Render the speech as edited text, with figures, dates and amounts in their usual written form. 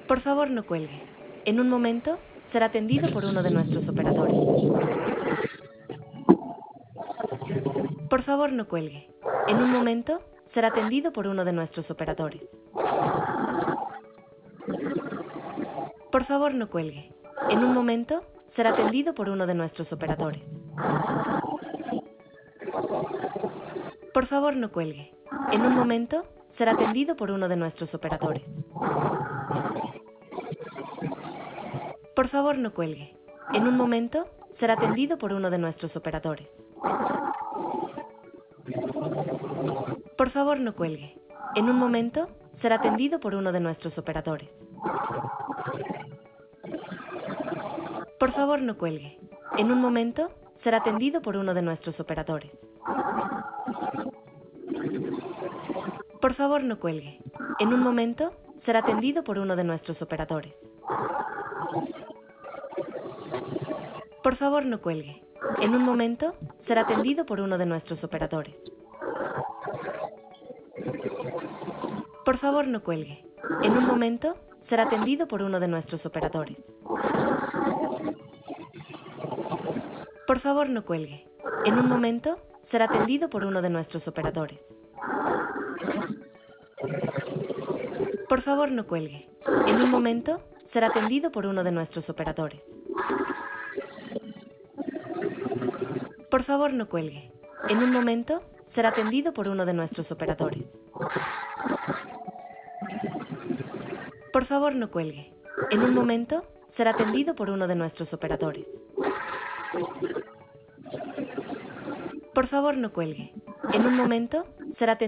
Por favor, no cuelgue. En un momento será atendido por uno de nuestros operadores. Por favor, no cuelgue. En un momento será atendido por uno de nuestros operadores. Por favor, no cuelgue. En un momento será atendido por uno de nuestros operadores. Por favor, no cuelgue. En un momento será atendido por uno de nuestros operadores. Por favor, no cuelgue. En un momento será atendido por uno de nuestros operadores. Por favor, no cuelgue. En un momento será atendido por uno de nuestros operadores. Por favor, no cuelgue. En un momento será atendido por uno de nuestros operadores. Por favor, no cuelgue. En un momento será atendido por uno de nuestros operadores. Por favor, no cuelgue. En un momento será atendido por uno de nuestros operadores. Por favor, no cuelgue. En un momento será atendido por uno de nuestros operadores. Por favor, no cuelgue. En un momento será atendido por uno de nuestros operadores. Por favor, no cuelgue. En un momento será atendido por uno de nuestros operadores. Por favor, no cuelgue. En un momento será atendido por uno de nuestros operadores. Por favor, no cuelgue. En un momento será atendido por uno de nuestros operadores. Por favor, no cuelgue. En un momento será atendido